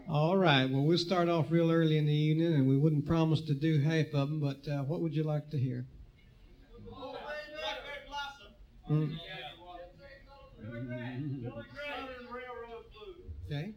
All right. Well, we'll start off real early in the evening, and we wouldn't promise to do half of them, but what would you like to hear? Mm. Okay.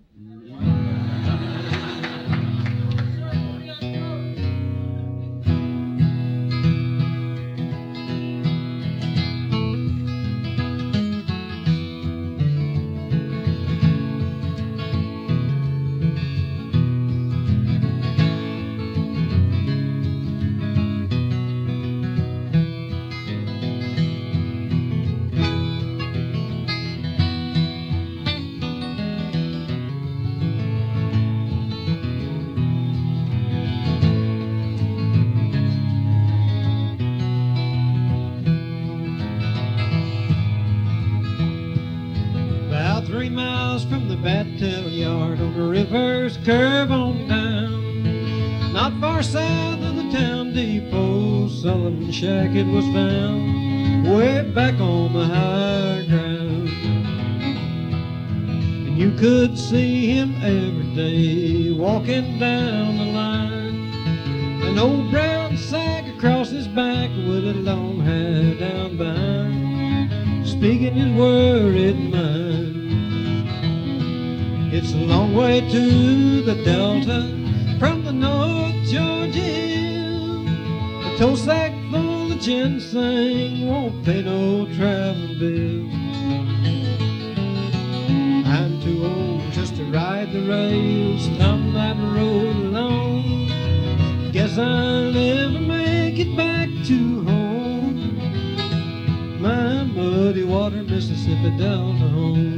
About 3 miles from the Battelle Yard on the river's curve on down, not far south of the town depot, Sullivan's shack it was found, way back on the higher ground. And you could see him every day walking down the line, an old brown sack across his back with a long hair down behind, speaking his worried mind. It's a long way to the Delta from the North Georgia Hill. A tow sack full of ginseng won't pay no traveling bill. I'm too old just to ride the rails, thumb that road alone. Guess I'll never make it back to home, my muddy water Mississippi Delta home.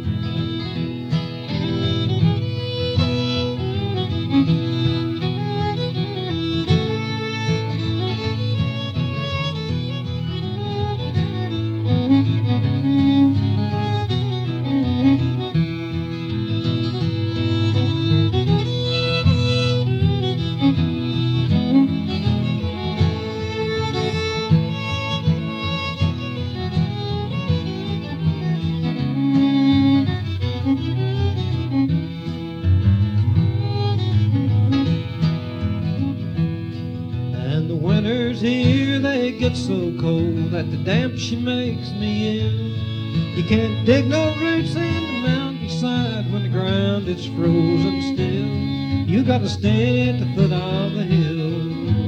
Here they get so cold that the damp she makes me ill. You can't dig no roots in the mountainside when the ground is frozen still. You gotta stay at the foot of the hill.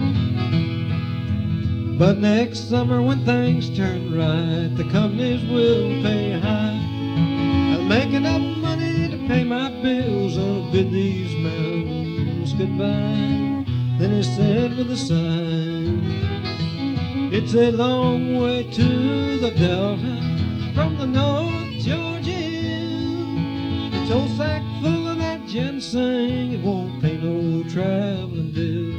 But next summer when things turn right, the companies will pay high. I'll make enough money to pay my bills. I'll bid these mountains goodbye. Then he said with a sigh, it's a long way to the Delta from the North Georgia Hill. A tow sack full of that ginseng, it won't pay no traveling bill.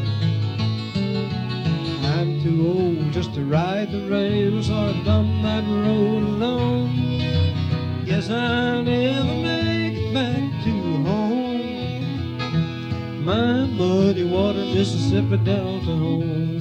I'm too old just to ride the rails or thumb that road alone. Guess I'll never make it back to home, my muddy water Mississippi Delta home.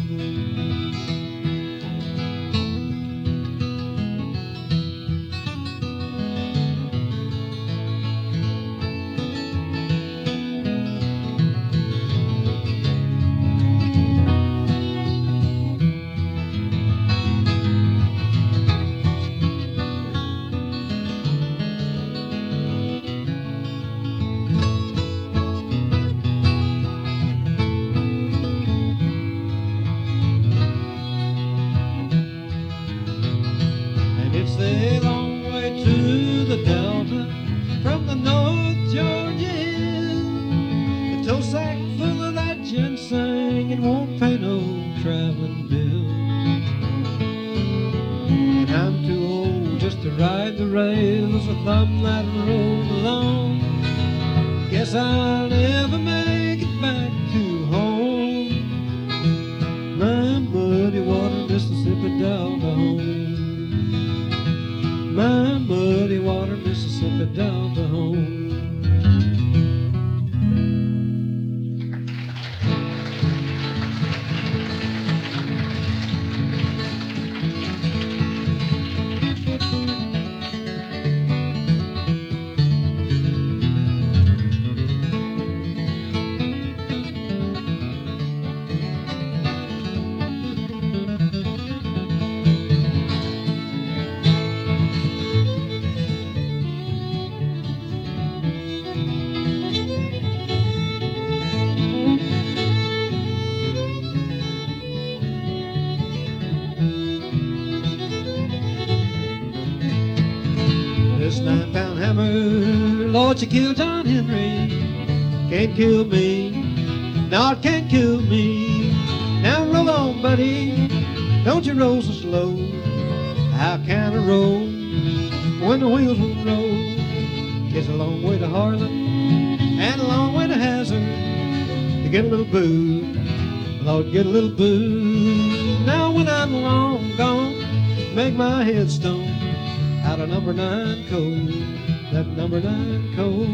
What you killed John Henry can't kill me. No, it can't kill me. Now roll on, buddy. Don't you roll so slow. How can I roll when the wheels won't roll? It's a long way to Harlan and a long way to Hazard to get a little booze. Lord, get a little booze. Now when I'm long gone, make my headstone out of number 9 coal. That number 9 coal.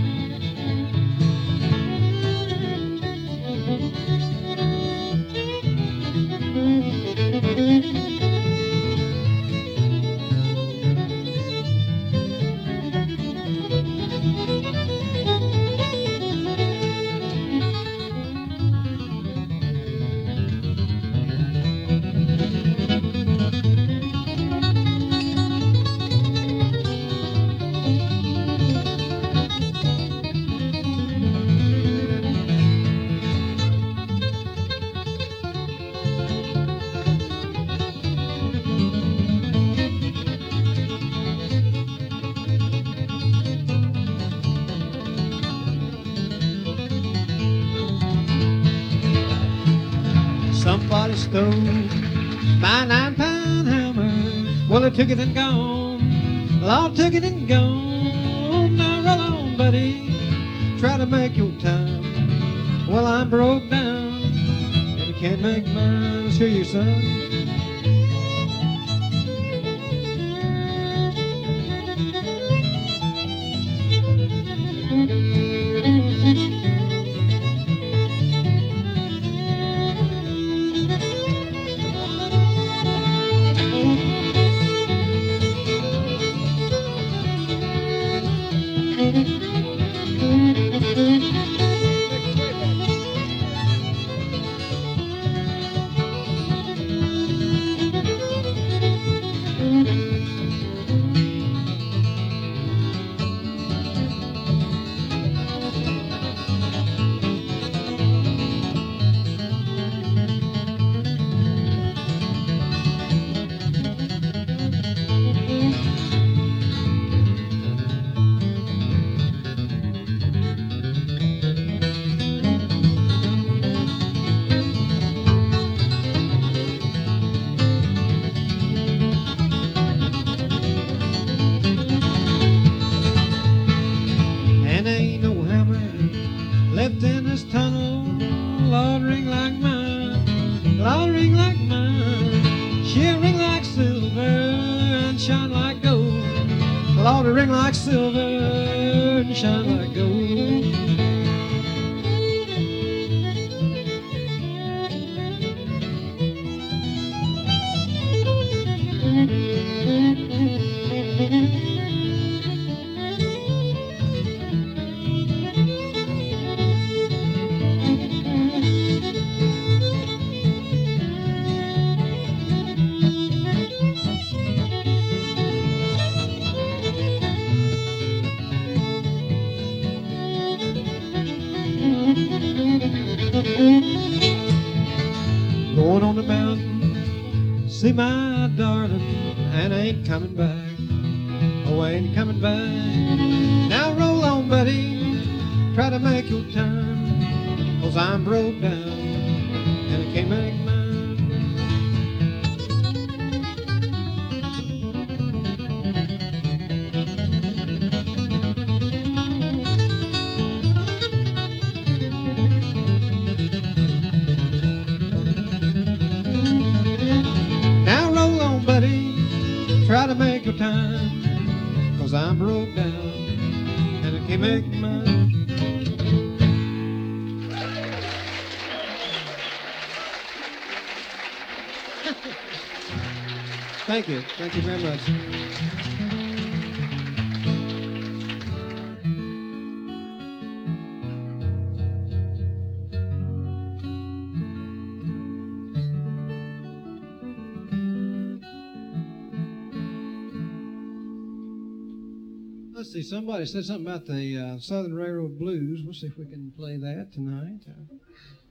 Somebody stole my 9-pound hammer. Well, they took it and gone. Lord, took it and gone. Now roll on, buddy. Try to make your time. Well, I'm broke down and you can't make mine. Let's hear you, son. Left in this tunnel, Lord, ring like mine, Lord, ring like mine. She'll ring like silver and shine like gold. Lord, ring like silver and shine like gold. Going on the mountain, see my darling, and I ain't coming back. Oh, I ain't coming back. Now roll on, buddy, try to make your time, 'cause I'm broke down, and I can't make mine. Try to make your time, 'cause I'm broke down and I can't make mine. Thank you. Thank you very much. Let's see, somebody said something about the Southern Railroad Blues. We'll see if we can play that tonight.